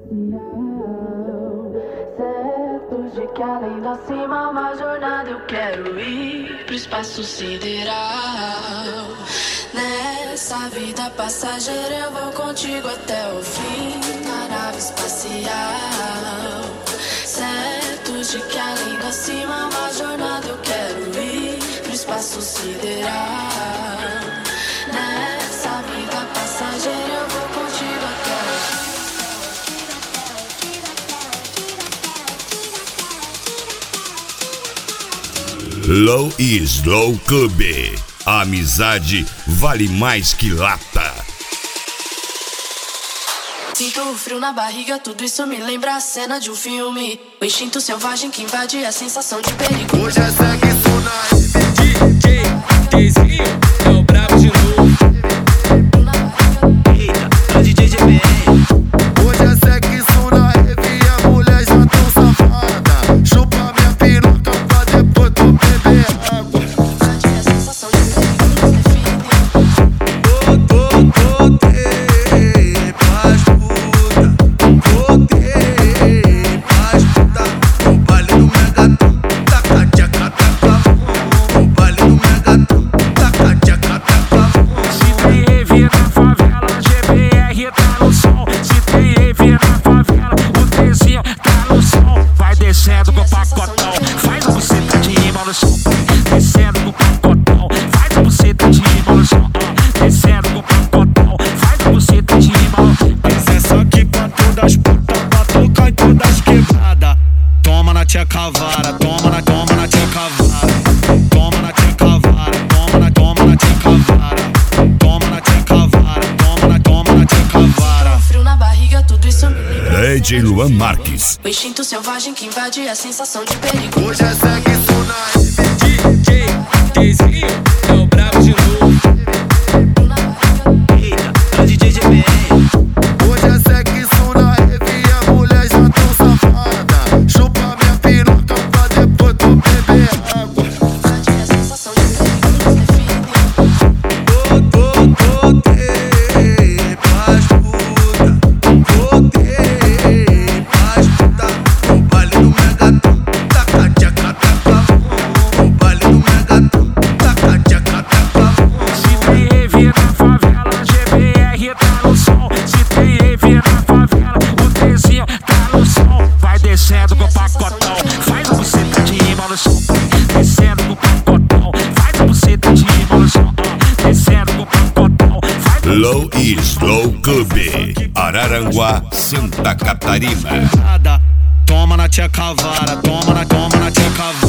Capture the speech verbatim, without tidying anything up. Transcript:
Certo de que além da cima uma jornada eu quero ir pro espaço sideral. Nessa vida passageira eu vou contigo até o fim da nave espacial. Certo de que além da cima uma jornada eu quero ir pro espaço sideral. Nessa vida passageira eu vou contigo até o fim. Low e Slow Club. A amizade vale mais que lata. Sinto o frio na barriga, tudo isso me lembra a cena de um filme. O instinto selvagem que invade a sensação de perigo. Hoje é sexo na D J Deizinho é o brabo de novo. Eita, é o D J G B R. Hoje é sexo na rave e a mulher já tão safada. Chupa minha piroca pra depois tu beber água. A sensação de perigo nos define. Voltei pras puta, voltei pras puta. O baile do Megaton, taca tchaca taca. O baile do Megaton, taca tchaca taca. Se tem rave na favela, G B R tá no som. Se tem rave na favela, o Tzinho tá no som. Vai descendo com o pacotão, faz a buceta de rima no som. Descendo com o pacotão, faz a buceta de rima no som. Descendo com o pacotão, faz a buceta de rima no som. Mas é só que pra todas as putas, pra tocar em todas quebradas. Toma na tia cavara, toma na, toma na tia cavara. Toma na tia cavara, toma na, toma na tia cavara. Toma na tia cavara, toma na, toma na tia cavara. Frio na barriga, tudo isso me lembra. D J Luan Marques. O instinto selvagem que invade a sensação de perigo. Hoje é sexo na rave. D J Deizinho é o brabo de novo. Eita, é o D J G B R. Hoje é sexo na rave e a mulher já tão safada. Chupa minha piroca pra depois tu beber água. A sensação de perigo nos define. Voltei pras puta, voltei pras puta. O baile do Megaton, taca tchaca taca. O baile do Megaton, taca tchaca taca. Se tem rave na favela, G B R tá no som. Se tem rave na favela, o Tzinho tá no som. Vai descendo com o pacotão, faz a buceta de rima no som. Descendo com o pacotão, faz a buceta de rima no som. Descendo com o pacotão, faz a Low e Slow Club. Araranguá, Santa Catarina. Toma na tia cavara, toma na, toma na tia cavara.